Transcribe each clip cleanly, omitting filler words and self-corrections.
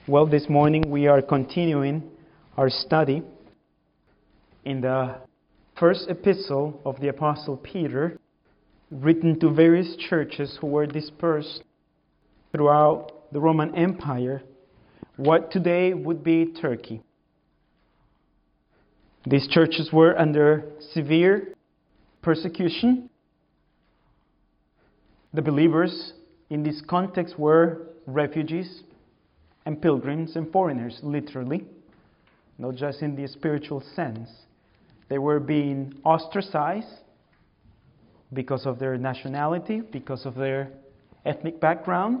Well, this morning we are continuing our study in the first epistle of the Apostle Peter, written to various churches who were dispersed throughout the Roman Empire, what today would be Turkey. These churches were under severe persecution. The believers in this context were refugees and pilgrims and foreigners, literally, not just in the spiritual sense. They were being ostracized because of their nationality, because of their ethnic background,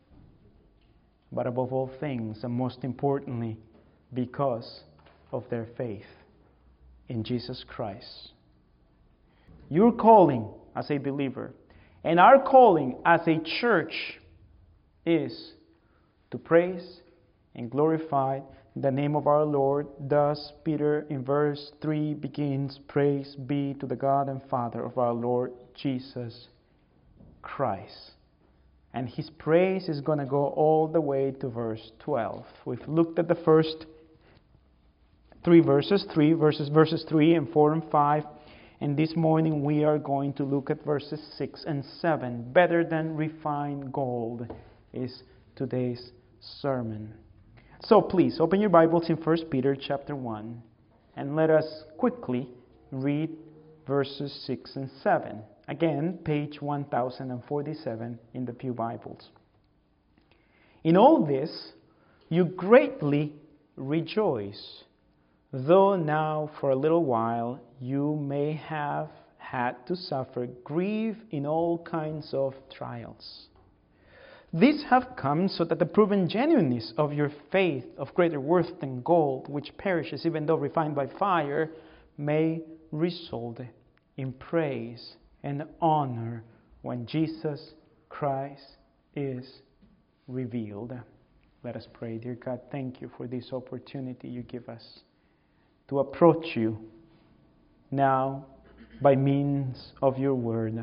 but above all things, and most importantly, because of their faith in Jesus Christ. Your calling as a believer and our calling as a church is to praise and glorify the name of our Lord. Thus, Peter in verse 3 begins, "Praise be to the God and Father of our Lord Jesus Christ." And his praise is going to go all the way to verse 12. We've looked at the first three verses 3 and 4 and 5. And this morning we are going to look at verses 6 and 7. Better than refined gold is today's sermon. So please open your Bibles in 1 Peter chapter 1 and let us quickly read verses 6 and 7. Again, page 1047 in the Pew Bibles. "In all this you greatly rejoice, though now for a little while you may have had to suffer grief in all kinds of trials. These have come so that the proven genuineness of your faith, of greater worth than gold, which perishes even though refined by fire, may result in praise and honor when Jesus Christ is revealed." Let us pray. Dear God, thank you for this opportunity you give us to approach you now by means of your word.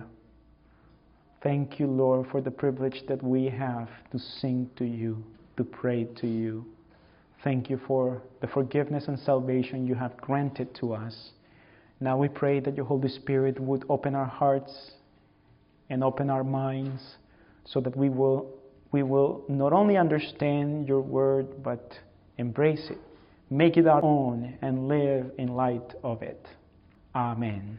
Thank you, Lord, for the privilege that we have to sing to you, to pray to you. Thank you for the forgiveness and salvation you have granted to us. Now we pray that your Holy Spirit would open our hearts and open our minds so that we will not only understand your word, but embrace it, make it our own, and live in light of it. Amen.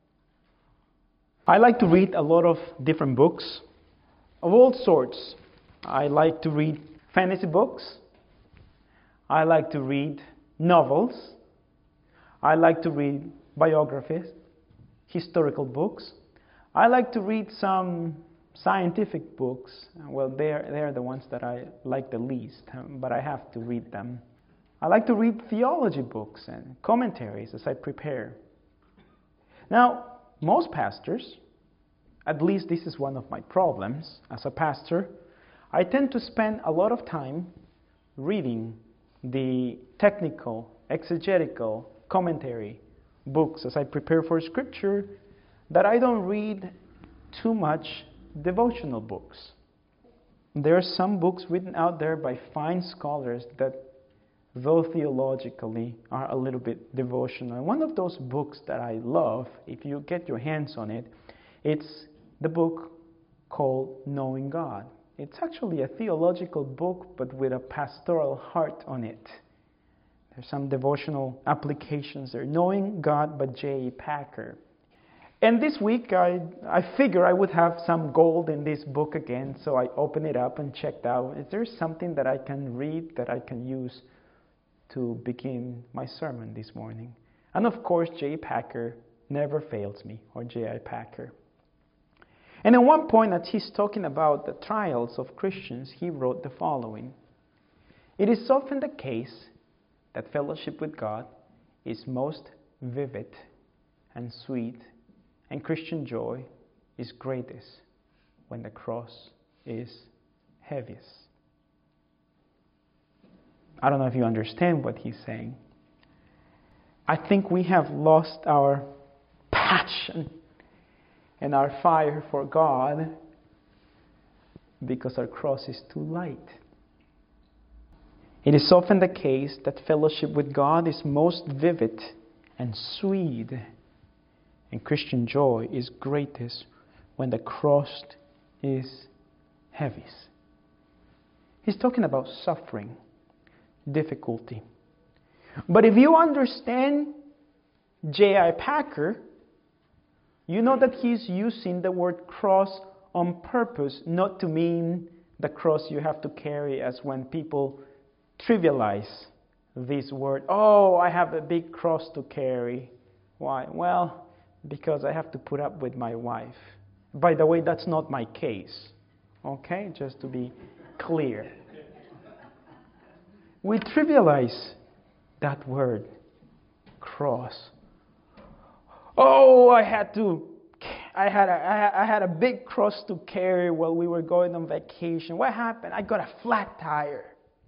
I like to read a lot of different books of all sorts. I like to read fantasy books. I like to read novels. I like to read biographies, historical books. I like to read some scientific books. Well, they're the ones that I like the least, but I have to read them. I like to read theology books and commentaries as I prepare. Now, most pastors, at least this is one of my problems as a pastor, I tend to spend a lot of time reading the technical, exegetical, commentary books as I prepare for Scripture, that I don't read too much devotional books. There are some books written out there by fine scholars that, though theologically, are a little bit devotional. And one of those books that I love, if you get your hands on it, it's the book called Knowing God. It's actually a theological book, but with a pastoral heart on it. There's some devotional applications there. Knowing God by J. Packer. And this week, I figure I would have some gold in this book again, so I opened it up and checked out. Is there something that I can read that I can use to begin my sermon this morning? And of course, J. Packer never fails me, or J.I. Packer. And at one point, as he's talking about the trials of Christians, he wrote the following: "It is often the case that fellowship with God is most vivid and sweet, and Christian joy is greatest when the cross is heaviest." I don't know if you understand what he's saying. I think we have lost our passion and our fire for God because our cross is too light. It is often the case that fellowship with God is most vivid and sweet, and Christian joy is greatest when the cross is heaviest. He's talking about suffering, difficulty. But if you understand J.I. Packer, you know that he's using the word cross on purpose, not to mean the cross you have to carry, as when people trivialize this word. Oh, I have a big cross to carry. Why? Well, because I have to put up with my wife. By the way, that's not my case. Okay? Just to be clear. We trivialize that word, cross. Oh, I had a big cross to carry while we were going on vacation. What happened? I got a flat tire.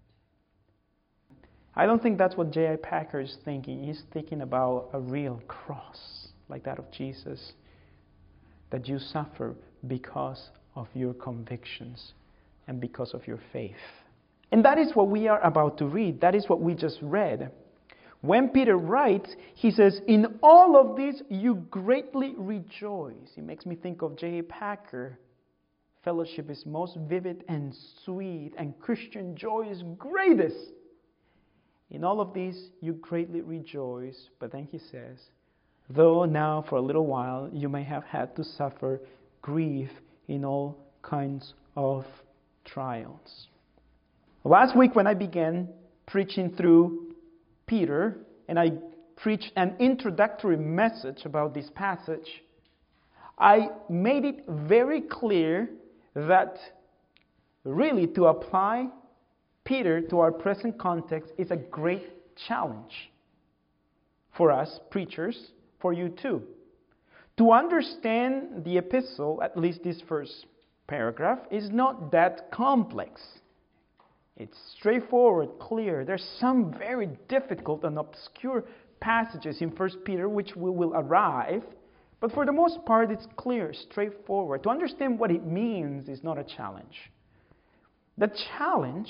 I don't think that's what J.I. Packer is thinking. He's thinking about a real cross, like that of Jesus, that you suffer because of your convictions and because of your faith. And that is what we are about to read. That is what we just read. When Peter writes, he says, in all of this you greatly rejoice. It makes me think of J.I. Packer. Fellowship is most vivid and sweet, and Christian joy is greatest. In all of this you greatly rejoice. But then he says, though now for a little while you may have had to suffer grief in all kinds of trials. Last week when I began preaching through Peter, and I preached an introductory message about this passage, I made it very clear that really to apply Peter to our present context is a great challenge for us preachers, for you too. To understand the epistle, at least this first paragraph, is not that complex. It's straightforward, clear. There's some very difficult and obscure passages in 1 Peter which we will arrive, but for the most part it's clear, straightforward. To understand what it means is not a challenge. The challenge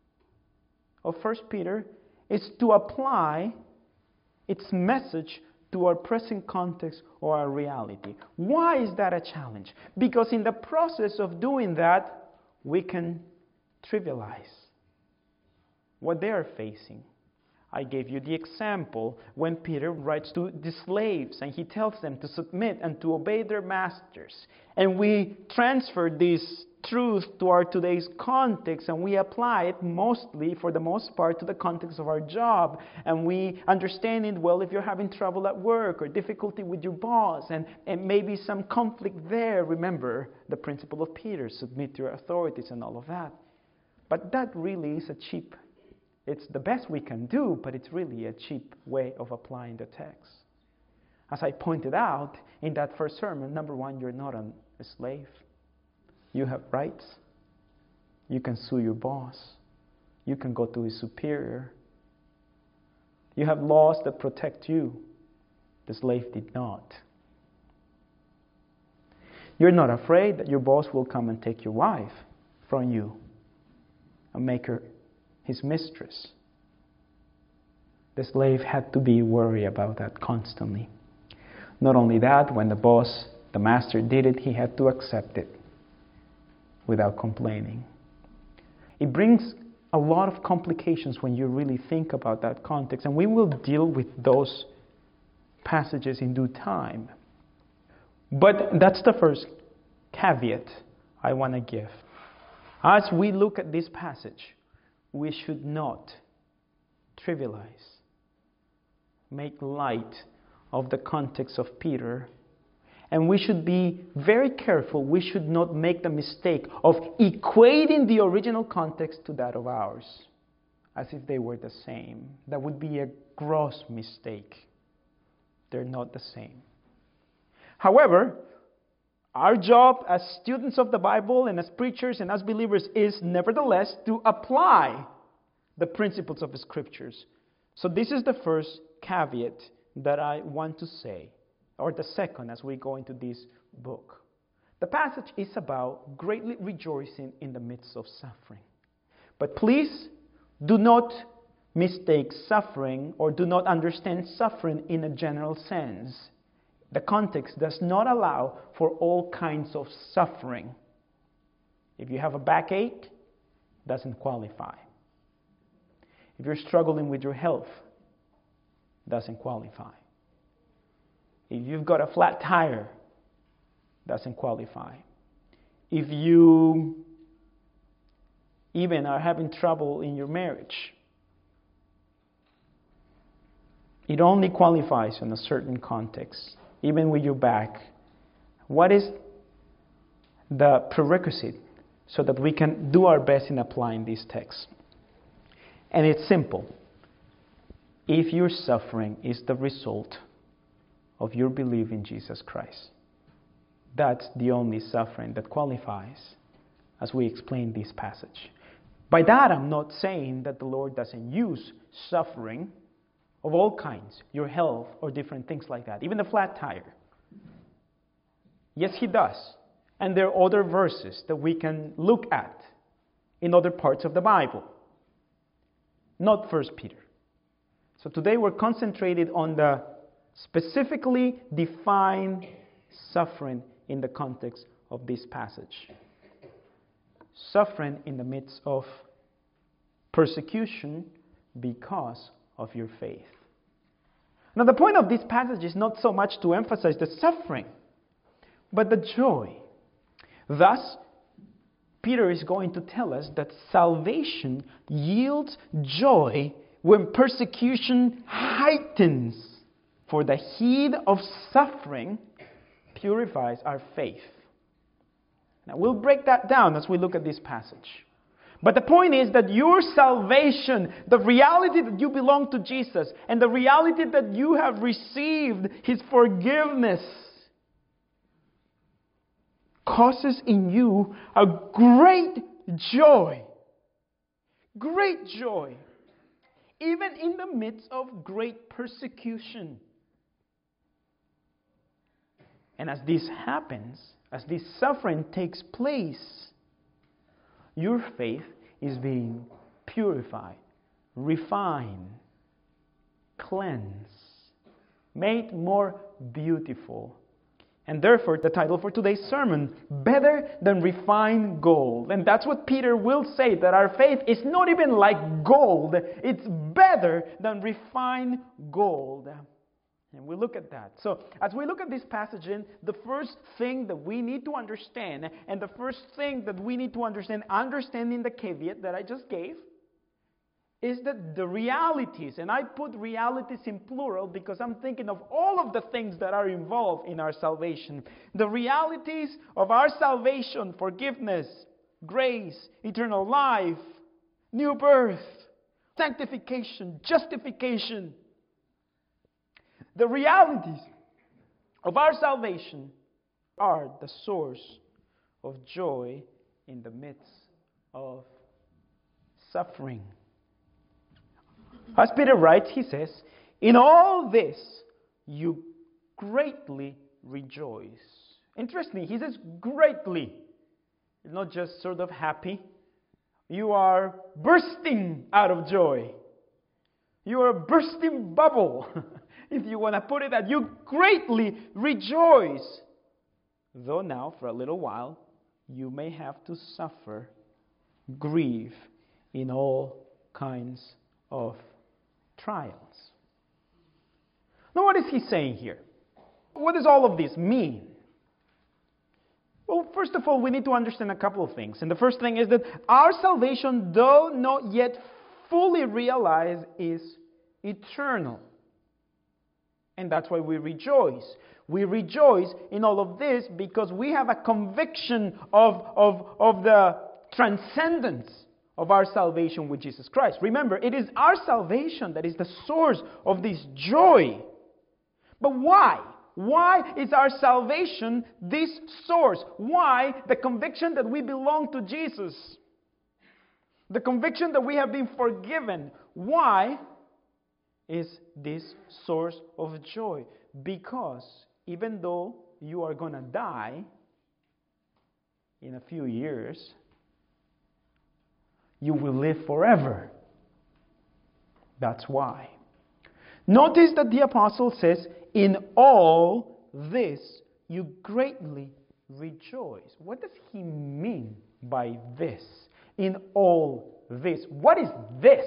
of 1 Peter is to apply its message to our present context or our reality. Why is that a challenge? Because in the process of doing that, we can trivialize what they are facing. I gave you the example when Peter writes to the slaves and he tells them to submit and to obey their masters. And we transfer this truth to our today's context and we apply it mostly, for the most part, to the context of our job. And we understand it well if you're having trouble at work or difficulty with your boss and maybe some conflict there. Remember the principle of Peter, submit to your authorities and all of that. But that really is it's the best we can do, but it's really a cheap way of applying the text. As I pointed out in that first sermon, number one, you're not a slave. You have rights. You can sue your boss. You can go to his superior. You have laws that protect you. The slave did not. You're not afraid that your boss will come and take your wife from you and make her his mistress. The slave had to be worried about that constantly. Not only that, when the master did it, he had to accept it without complaining. It brings a lot of complications when you really think about that context, and we will deal with those passages in due time. But that's the first caveat I want to give. As we look at this passage, we should not trivialize, make light of the context of Peter, and we should be very careful. We should not make the mistake of equating the original context to that of ours, as if they were the same. That would be a gross mistake. They're not the same. However, our job as students of the Bible and as preachers and as believers is nevertheless to apply the principles of the Scriptures. So this is the first caveat that I want to say, or the second as we go into this book. The passage is about greatly rejoicing in the midst of suffering. But please Do not mistake suffering or do not understand suffering in a general sense. The context does not allow for all kinds of suffering. If you have a backache, doesn't qualify. If you're struggling with your health, doesn't qualify. If you've got a flat tire, doesn't qualify. If you even are having trouble in your marriage, it only qualifies in a certain context, even with your back. What is the prerequisite so that we can do our best in applying these texts? And it's simple. If your suffering is the result of your belief in Jesus Christ, that's the only suffering that qualifies, as we explain this passage. By that, I'm not saying that the Lord doesn't use suffering of all kinds, your health or different things like that, even the flat tire. Yes, He does. And there are other verses that we can look at in other parts of the Bible. Not 1 Peter. So today we're concentrated on the specifically defined suffering in the context of this passage. Suffering in the midst of persecution because of your faith. Now the point of this passage is not so much to emphasize the suffering, but the joy. Thus, Peter is going to tell us that salvation yields joy when persecution heightens. For the heat of suffering purifies our faith. Now we'll break that down as we look at this passage. But the point is that your salvation, the reality that you belong to Jesus, and the reality that you have received His forgiveness, causes in you a great joy. Great joy. Even in the midst of great persecution. And as this happens, as this suffering takes place, your faith is being purified, refined, cleansed, made more beautiful. And therefore, the title for today's sermon, Better Than Refined Gold. And that's what Peter will say, that our faith is not even like gold. It's better than refined gold. And we look at that. So, as we look at this passage, the first thing that we need to understand, and the first thing that we need to understand, understanding the caveat that I just gave, is that the realities, and I put realities in plural because I'm thinking of all of the things that are involved in our salvation. The realities of our salvation, forgiveness, grace, eternal life, new birth, sanctification, justification. The realities of our salvation are the source of joy in the midst of suffering. As Peter writes, he says, in all this you greatly rejoice. Interestingly, he says greatly. It's not just sort of happy. You are bursting out of joy. You are a bursting bubble, if you want to put it that. You greatly rejoice. Though now, for a little while, you may have to suffer grief in all kinds of trials. Now, what is he saying here? What does all of this mean? Well, first of all, we need to understand a couple of things. And the first thing is that our salvation, though not yet fully realized, is eternal. And that's why we rejoice. We rejoice in all of this because we have a conviction of the transcendence of our salvation with Jesus Christ. Remember, it is our salvation that is the source of this joy. But why? Why is our salvation this source? Why the conviction that we belong to Jesus? The conviction that we have been forgiven. Why is this source of joy? Because even though you are going to die in a few years, you will live forever That's why. Notice that the apostle says, in all this you greatly rejoice. What does he mean by this? In all this. What is this?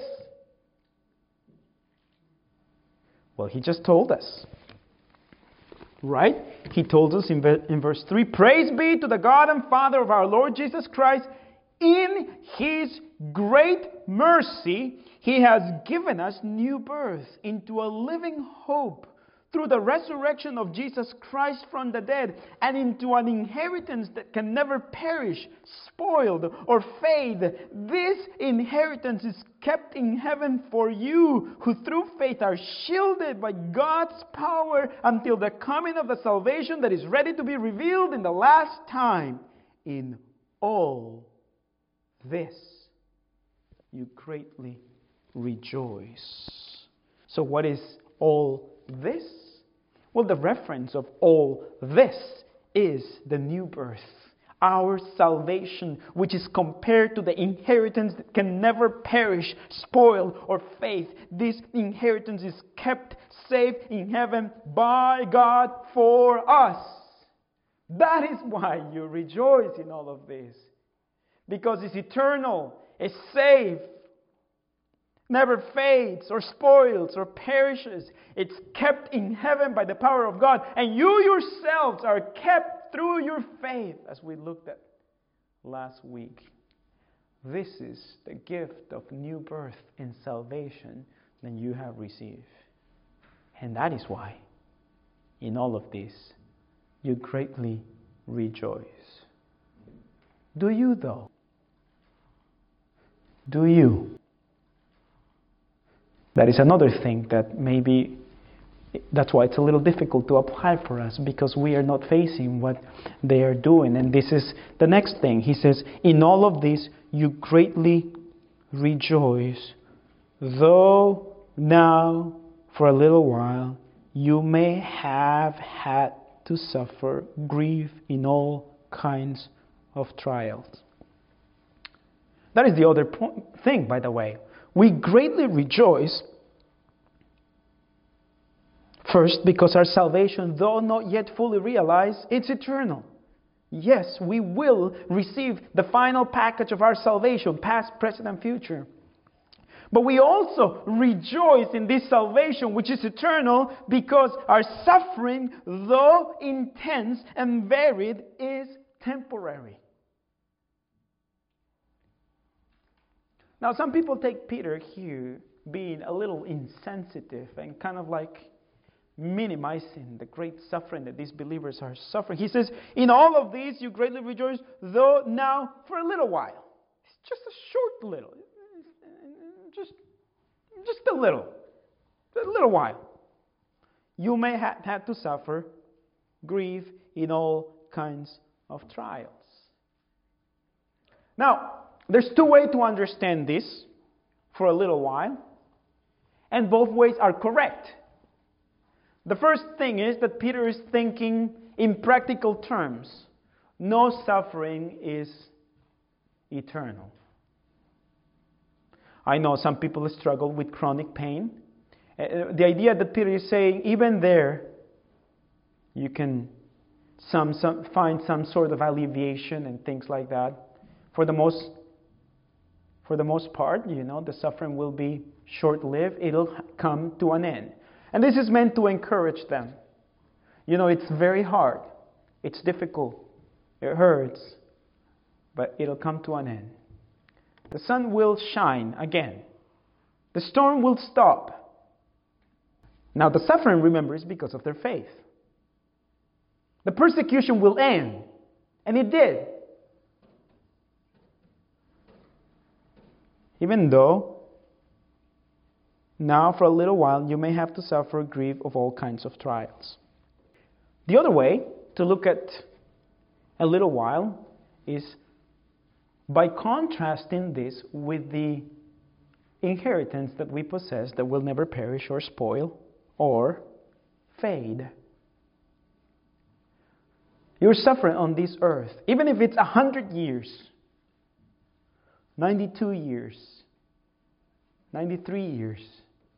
Well, he just told us. Right? He told us in verse 3, praise be to the God and Father of our Lord Jesus Christ. In His great mercy, He has given us new birth into a living hope through the resurrection of Jesus Christ from the dead, and into an inheritance that can never perish, spoiled, or fade. This inheritance is kept in heaven for you, who through faith are shielded by God's power until the coming of the salvation that is ready to be revealed in the last time. In all this you greatly rejoice. So what is all this? Well, the reference of all this is the new birth, our salvation, which is compared to the inheritance that can never perish, spoil, or fade. This inheritance is kept safe in heaven by God for us. That is why you rejoice in all of this. Because it's eternal, it's safe, never fades or spoils or perishes. It's kept in heaven by the power of God. And you yourselves are kept through your faith, as we looked at last week. This is the gift of new birth and salvation that you have received. And that is why, in all of this, you greatly rejoice. Do you, though? Do you? That is another thing that maybe, that's why it's a little difficult to apply for us, because we are not facing what they are doing. And this is the next thing. He says, in all of this you greatly rejoice, though now for a little while you may have had to suffer grief in all kinds of trials. That is the other thing, by the way. We greatly rejoice, first, because our salvation, though not yet fully realized, it's eternal. Yes, we will receive the final package of our salvation, past, present, and future. But we also rejoice in this salvation, which is eternal, because our suffering, though intense and varied, is temporary. Now, some people take Peter here being a little insensitive and kind of like minimizing the great suffering that these believers are suffering. He says, in all of these you greatly rejoice, though now for a little while. It's just a short little. Just a little while. You may have had to suffer grief in all kinds of trials. Now, there's two ways to understand this, for a little while, and both ways are correct. The first thing is that Peter is thinking in practical terms. No suffering is eternal. I know some people struggle with chronic pain. The idea that Peter is saying, even there, you can find some sort of alleviation and things like that. For the most part, the suffering will be short-lived. It'll come to an end. And this is meant to encourage them. It's very hard. It's difficult. It hurts. But it'll come to an end. The sun will shine again. The storm will stop. Now, the suffering, remember, is because of their faith. The persecution will end. And it did. Even though, now for a little while, you may have to suffer grief of all kinds of trials. The other way to look at a little while is by contrasting this with the inheritance that we possess that will never perish or spoil or fade. You're suffering on this earth, even if it's 100 years, 92 years, 93 years,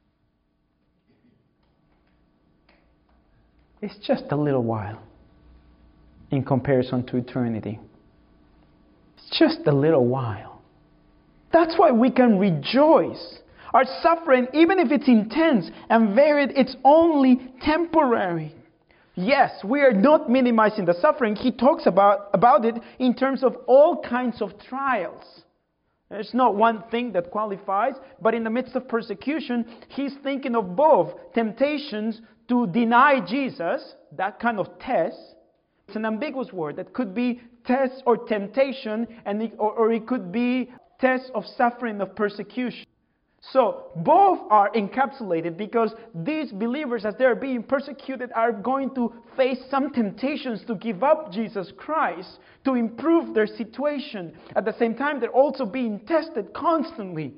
It's just a little while in comparison to eternity. It's just a little while. That's why we can rejoice. Our suffering, even if it's intense and varied, it's only temporary. Yes, we are not minimizing the suffering. He talks about it in terms of all kinds of trials. There's not one thing that qualifies, but in the midst of persecution, he's thinking of both temptations to deny Jesus, that kind of test. It's an ambiguous word that could be test or temptation, or it could be test of suffering, of persecution. So both are encapsulated because these believers, as they're being persecuted, are going to face some temptations to give up Jesus Christ, to improve their situation. At the same time, they're also being tested constantly.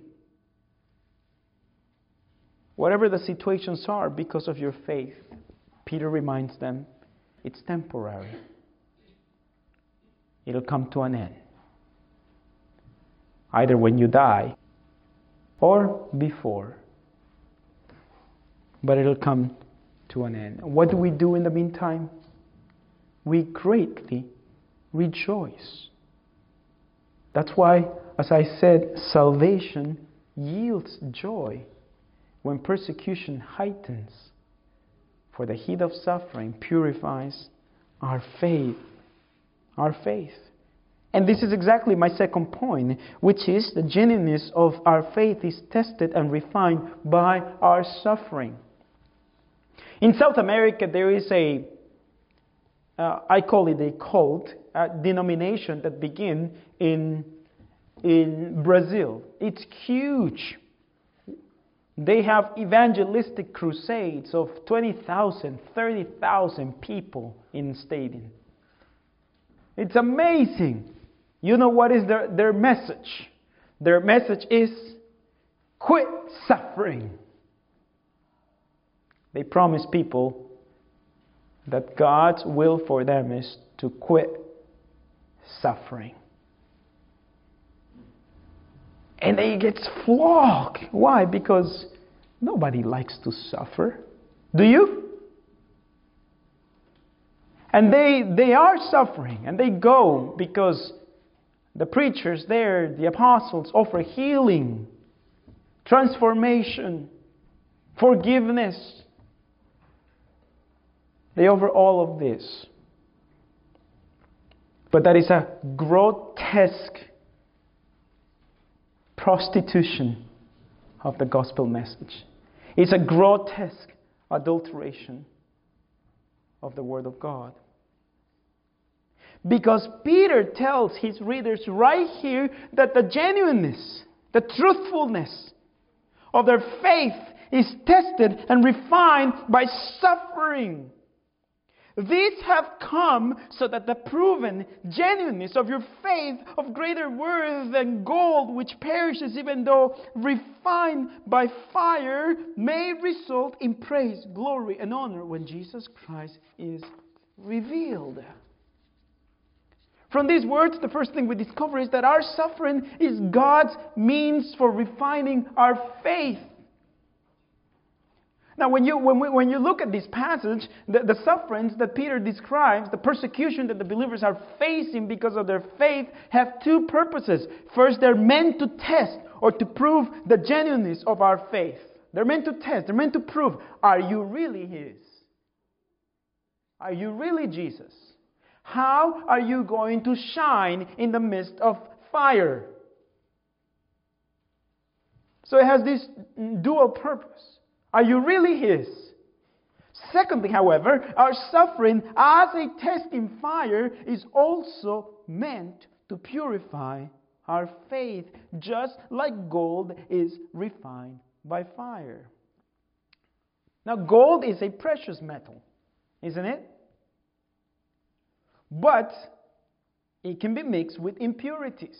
Whatever the situations are, because of your faith, Peter reminds them, it's temporary. It'll come to an end. Either when you die, or before. But it'll come to an end. What do we do in the meantime? We greatly rejoice. That's why, as I said, salvation yields joy when persecution heightens. For the heat of suffering purifies our faith. Our faith. And this is exactly my second point, which is the genuineness of our faith is tested and refined by our suffering. In South America, there is I call it a cult, a denomination that began in Brazil. It's huge. They have evangelistic crusades of 20,000, 30,000 people in stadium. It's amazing. You know what is their message? Their message is, quit suffering. They promise people that God's will for them is to quit suffering. And they get flogged. Why? Because nobody likes to suffer. Do you? And they are suffering, and they go because the preachers there, the apostles, offer healing, transformation, forgiveness. They offer all of this. But that is a grotesque prostitution of the gospel message. It's a grotesque adulteration of the Word of God. Because Peter tells his readers right here that the genuineness, the truthfulness of their faith is tested and refined by suffering. These have come so that the proven genuineness of your faith, of greater worth than gold which perishes even though refined by fire, may result in praise, glory, and honor when Jesus Christ is revealed. From these words, the first thing we discover is that our suffering is God's means for refining our faith. Now, when you look at this passage, the sufferings that Peter describes, the persecution that the believers are facing because of their faith, have two purposes. First, they're meant to test or to prove the genuineness of our faith. They're meant to test. They're meant to prove, are you really His? Are you really Jesus? How are you going to shine in the midst of fire? So it has this dual purpose. Are you really His? Secondly, however, our suffering as a test in fire is also meant to purify our faith, just like gold is refined by fire. Now, gold is a precious metal, isn't it? But it can be mixed with impurities,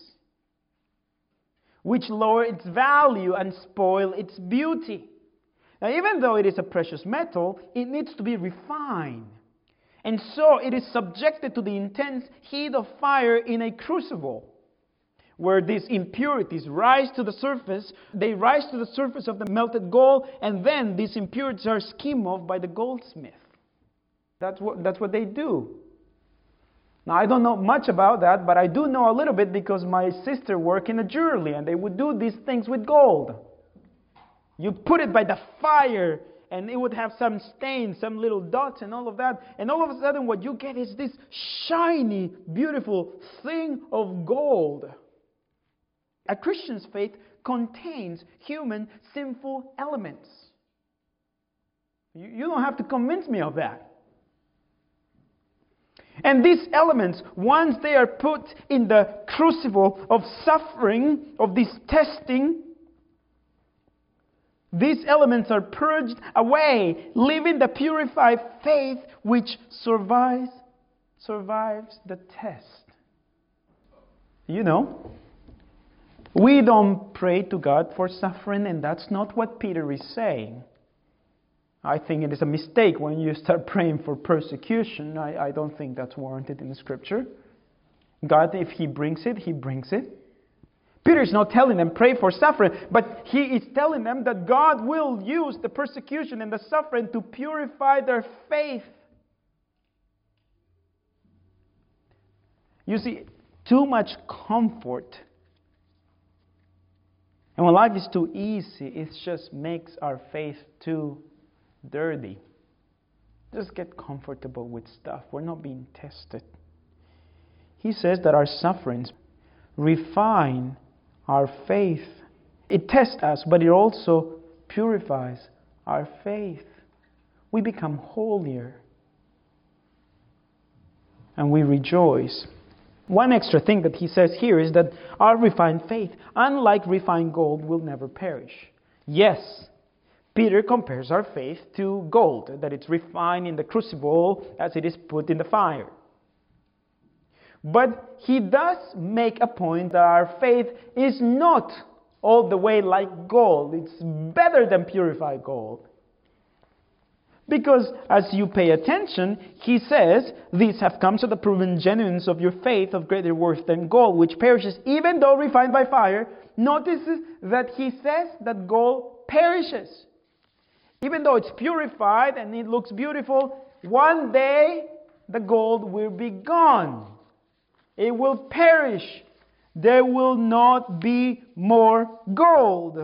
which lower its value and spoil its beauty. Now, even though it is a precious metal, it needs to be refined. And so it is subjected to the intense heat of fire in a crucible, where these impurities rise to the surface. They rise to the surface of the melted gold, and then these impurities are skimmed off by the goldsmith. That's what they do. Now, I don't know much about that, but I do know a little bit because my sister worked in a jewelry, and they would do these things with gold. You put it by the fire, and it would have some stains, some little dots, and all of that. And all of a sudden, what you get is this shiny, beautiful thing of gold. A Christian's faith contains human sinful elements. You don't have to convince me of that. And these elements, once they are put in the crucible of suffering, of this testing, these elements are purged away, leaving the purified faith which survives the test. You know, we don't pray to God for suffering, and that's not what Peter is saying. I think it is a mistake when you start praying for persecution. I don't think that's warranted in the Scripture. God, if He brings it, He brings it. Peter is not telling them pray for suffering, but he is telling them that God will use the persecution and the suffering to purify their faith. You see, too much comfort. And when life is too easy, it just makes our faith too dirty. Just get comfortable with stuff. We're not being tested. He says that our sufferings refine our faith. It tests us, but it also purifies our faith. We become holier. And we rejoice. One extra thing that he says here is that our refined faith, unlike refined gold, will never perish. Yes, Peter compares our faith to gold, that it's refined in the crucible as it is put in the fire. But he does make a point that our faith is not all the way like gold. It's better than purified gold. Because as you pay attention, he says, these have come to the proven genuineness of your faith of greater worth than gold, which perishes even though refined by fire. Notice that he says that gold perishes. Even though it's purified and it looks beautiful, one day the gold will be gone. It will perish. There will not be more gold.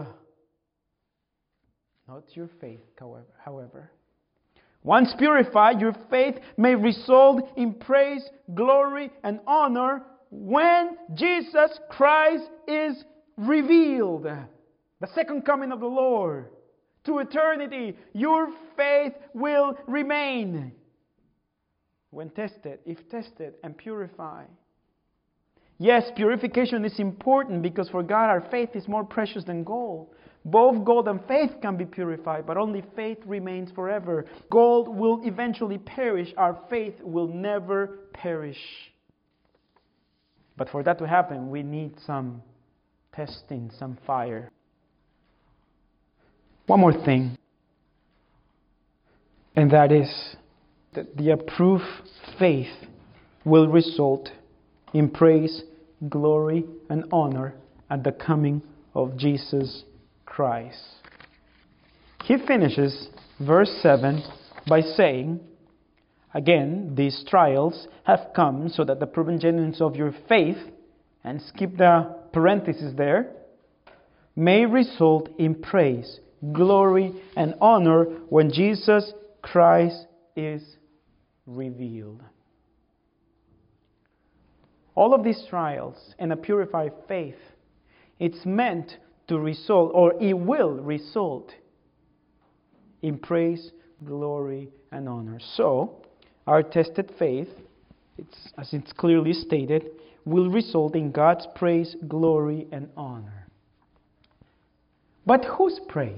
Not your faith, however. Once purified, your faith may result in praise, glory, and honor when Jesus Christ is revealed. The second coming of the Lord. To eternity, your faith will remain. When tested, if tested, and purified. Yes, purification is important because for God our faith is more precious than gold. Both gold and faith can be purified, but only faith remains forever. Gold will eventually perish. Our faith will never perish. But for that to happen, we need some testing, some fire. One more thing, and that is that the approved faith will result in praise, glory, and honor at the coming of Jesus Christ. He finishes verse 7 by saying, again, these trials have come so that the proven genuineness of your faith, and skip the parenthesis there, may result in praise, glory, and honor when Jesus Christ is revealed. All of these trials and a purified faith, it's meant to result, or it will result, in praise, glory, and honor. So, our tested faith, as it's clearly stated, will result in God's praise, glory, and honor. But whose praise?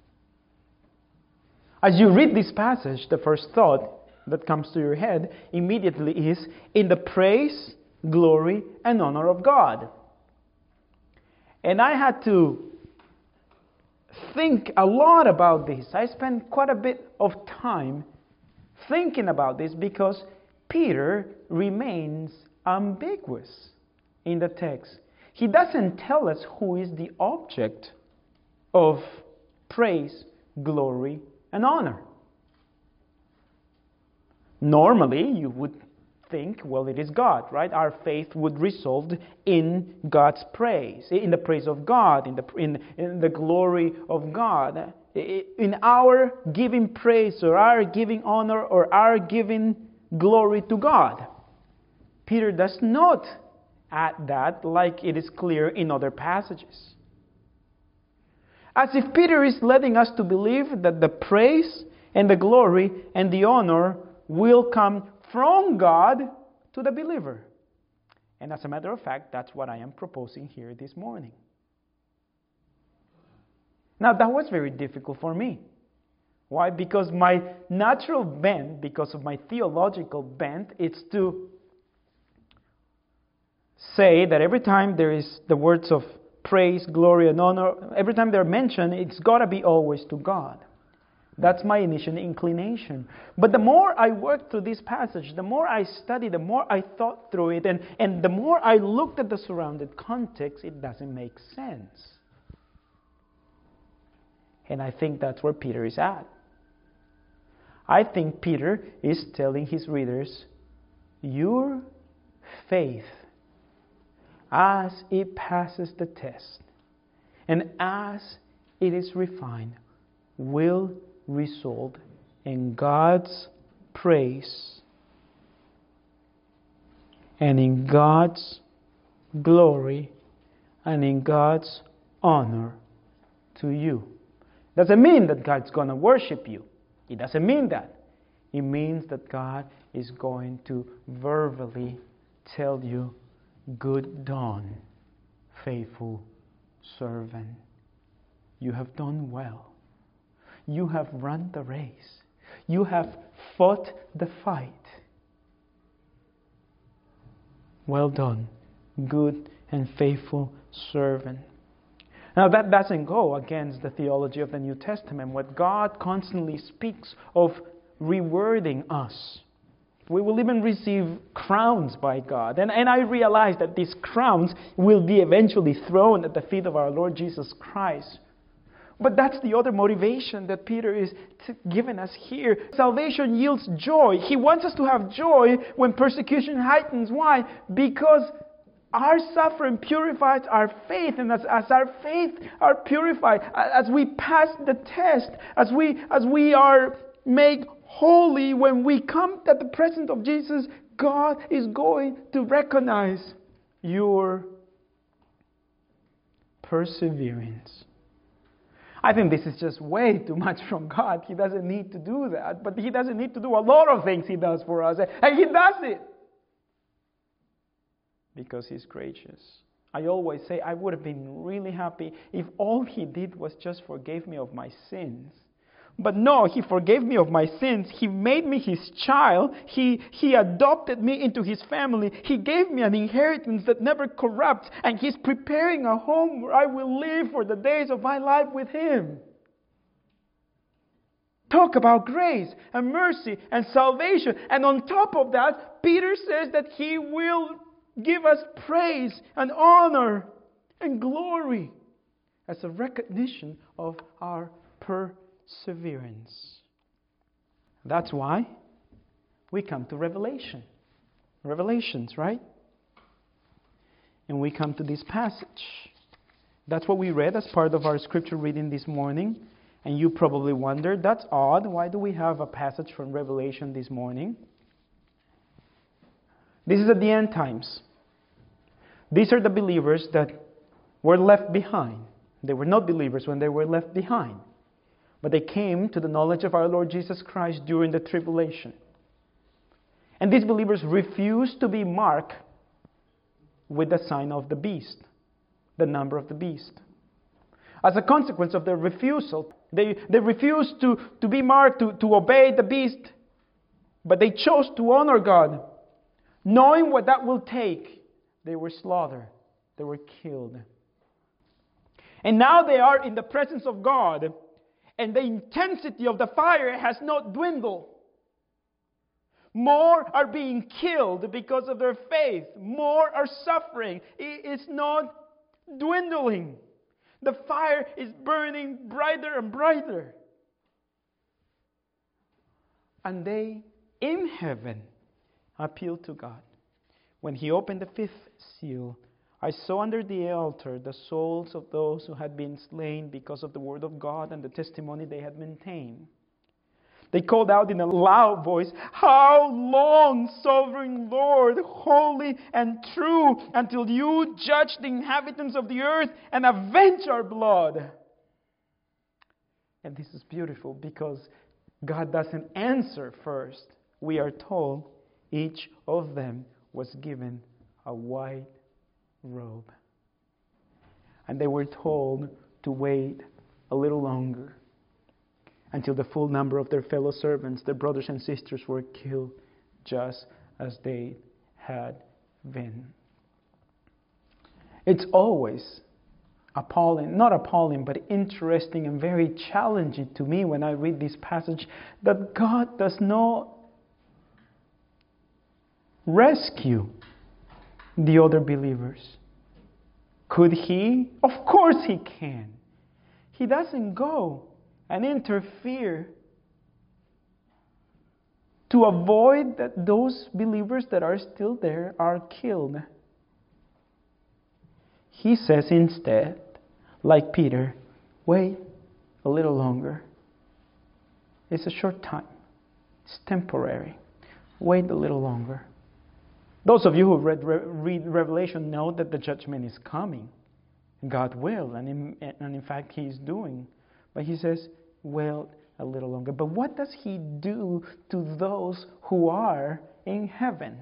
As you read this passage, the first thought that comes to your head immediately is in the praise, glory, and honor of God. And I had to think a lot about this. I spent quite a bit of time thinking about this because Peter remains ambiguous in the text. He doesn't tell us who is the object of praise, glory, and honor. Normally, you would think, well, it is God, right? Our faith would result in God's praise, in the praise of God, in the glory of God, in our giving praise or our giving honor or our giving glory to God. Peter does not add that like it is clear in other passages. As if Peter is letting us to believe that the praise and the glory and the honor will come from God to the believer. And as a matter of fact, that's what I am proposing here this morning. Now, that was very difficult for me. Why? Because my natural bent, because of my theological bent, it's to say that every time there is the words of praise, glory, and honor, every time they're mentioned, it's got to be always to God. That's my initial inclination. But the more I worked through this passage, the more I studied, the more I thought through it, and the more I looked at the surrounding context, it doesn't make sense. And I think that's where Peter is at. I think Peter is telling his readers, your faith, as it passes the test, and as it is refined, will result in God's praise and in God's glory and in God's honor to you. Doesn't mean that God's going to worship you. It doesn't mean that. It means that God is going to verbally tell you, good done, faithful servant. You have done well. You have run the race. You have fought the fight. Well done, good and faithful servant. Now that doesn't go against the theology of the New Testament, where God constantly speaks of rewarding us. We will even receive crowns by God. And I realize that these crowns will be eventually thrown at the feet of our Lord Jesus Christ. But that's the other motivation that Peter is giving us here. Salvation yields joy. He wants us to have joy when persecution heightens. Why? Because our suffering purifies our faith. And as our faith are purified, as we pass the test, as we are made holy, when we come to the presence of Jesus, God is going to recognize your perseverance. I think this is just way too much from God. He doesn't need to do that. But He doesn't need to do a lot of things He does for us. And He does it because He's gracious. I always say I would have been really happy if all He did was just forgive me of my sins. But no, He forgave me of my sins. He made me His child. He adopted me into His family. He gave me an inheritance that never corrupts. And He's preparing a home where I will live for the days of my life with Him. Talk about grace and mercy and salvation. And on top of that, Peter says that He will give us praise and honor and glory as a recognition of our perseverance. That's why we come to Revelations, right? And we come to this passage. That's what we read as part of our scripture reading this morning. And you probably wonder, that's odd. Why do we have a passage from Revelation this morning? This is at the end times. These are the believers that were left behind. They were not believers when they were left behind. But they came to the knowledge of our Lord Jesus Christ during the tribulation. And these believers refused to be marked with the sign of the beast, the number of the beast. As a consequence of their refusal, they refused to be marked, to obey the beast, but they chose to honor God. Knowing what that will take, they were slaughtered, they were killed. And now they are in the presence of God. And the intensity of the fire has not dwindled. More are being killed because of their faith. More are suffering. It's not dwindling. The fire is burning brighter and brighter. And they in heaven appealed to God. When he opened the fifth seal, I saw under the altar the souls of those who had been slain because of the word of God and the testimony they had maintained. They called out in a loud voice, "How long, sovereign Lord, holy and true, until you judge the inhabitants of the earth and avenge our blood?" And this is beautiful because God doesn't answer first. We are told each of them was given a white robe. And they were told to wait a little longer until the full number of their fellow servants, their brothers and sisters, were killed just as they had been. It's always not appalling, but interesting and very challenging to me when I read this passage that God does not rescue the other believers. Could he? Of course he can. He doesn't go and interfere to avoid that those believers that are still there are killed. He says instead, like Peter, wait a little longer. It's a short time. It's temporary. Wait a little longer. Those of you who read Revelation know that the judgment is coming. God will, and in fact He is doing. But He says, wait a little longer. But what does He do to those who are in heaven?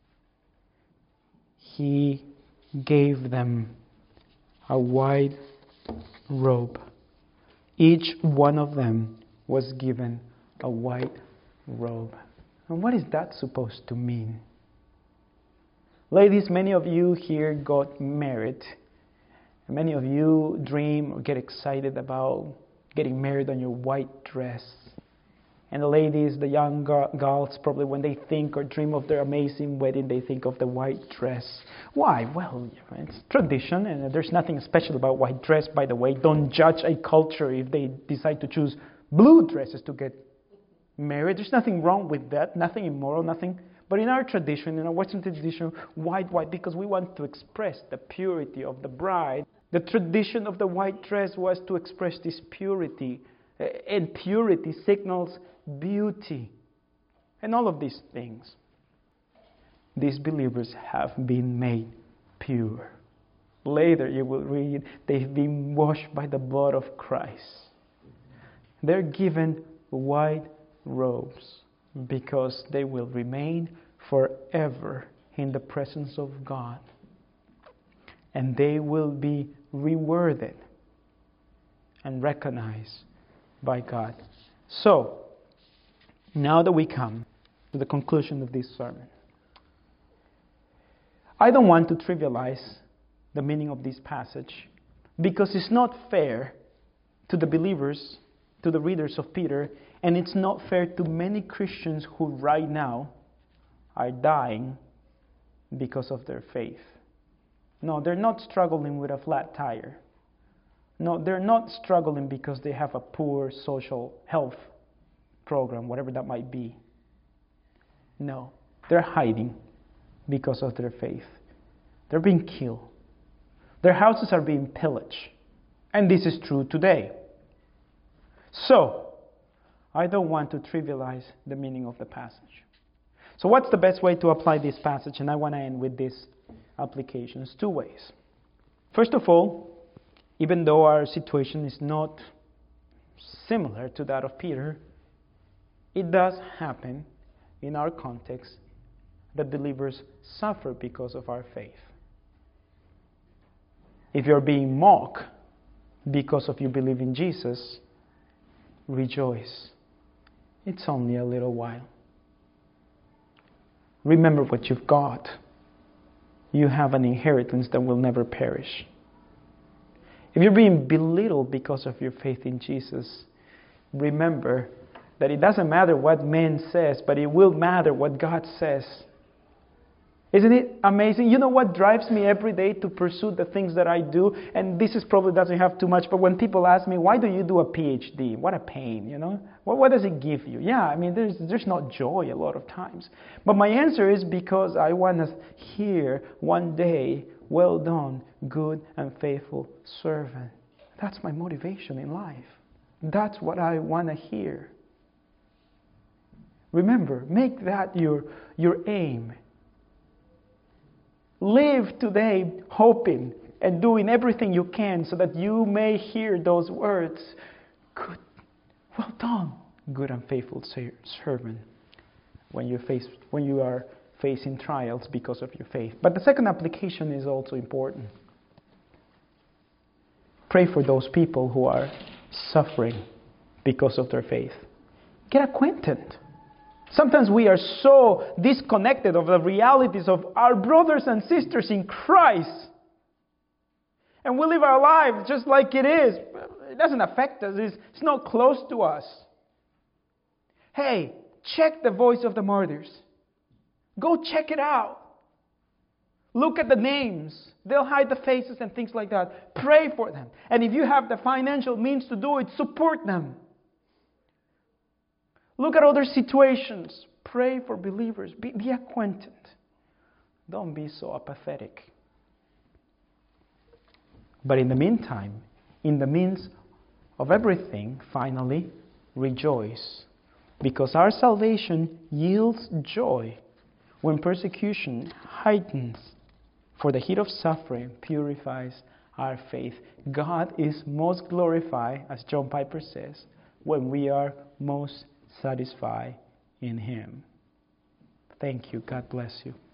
He gave them a white robe. Each one of them was given a white robe. And what is that supposed to mean? Ladies, many of you here got married. Many of you dream or get excited about getting married on your white dress. And the ladies, the young girls, probably when they think or dream of their amazing wedding, they think of the white dress. Why? Well, it's tradition, and there's nothing special about white dress, by the way. Don't judge a culture if they decide to choose blue dresses to get married. There's nothing wrong with that, nothing immoral, nothing. But in our tradition, in our Western tradition, white, because we want to express the purity of the bride. The tradition of the white dress was to express this purity. And purity signals beauty. And all of these things. These believers have been made pure. Later you will read, they've been washed by the blood of Christ. They're given white robes because they will remain forever in the presence of God. And they will be rewarded and recognized by God. So, now that we come to the conclusion of this sermon, I don't want to trivialize the meaning of this passage because it's not fair to the believers, to the readers of Peter, and it's not fair to many Christians who right now are dying because of their faith. No, they're not struggling with a flat tire. No, they're not struggling because they have a poor social health program, whatever that might be. No, they're hiding because of their faith. They're being killed. Their houses are being pillaged. And this is true today. So, I don't want to trivialize the meaning of the passage. So what's the best way to apply this passage? And I want to end with this application. It's two ways. First of all, even though our situation is not similar to that of Peter, it does happen in our context that believers suffer because of our faith. If you're being mocked because of you believe in Jesus, rejoice. It's only a little while. Remember what you've got. You have an inheritance that will never perish. If you're being belittled because of your faith in Jesus, remember that it doesn't matter what man says, but it will matter what God says. Isn't it amazing? You know what drives me every day to pursue the things that I do? And this is probably doesn't have too much, but when people ask me, why do you do a PhD? What a pain, you know? What does it give you? Yeah, I mean, there's not joy a lot of times. But my answer is because I want to hear one day, well done, good and faithful servant. That's my motivation in life. That's what I want to hear. Remember, make that your aim. Live today hoping and doing everything you can so that you may hear those words. Good, well done, good and faithful servant, when you are facing trials because of your faith. But the second application is also important. Pray for those people who are suffering because of their faith. Get acquainted. Sometimes we are so disconnected of the realities of our brothers and sisters in Christ. And we live our lives just like it is. It doesn't affect us. It's not close to us. Hey, check the Voice of the Martyrs. Go check it out. Look at the names. They'll hide the faces and things like that. Pray for them. And if you have the financial means to do it, support them. Look at other situations. Pray for believers. Be acquainted. Don't be so apathetic. But in the meantime, in the midst of everything, finally, rejoice. Because our salvation yields joy when persecution heightens. For the heat of suffering purifies our faith. God is most glorified, as John Piper says, when we are most satisfied in Him. Thank you. God bless you.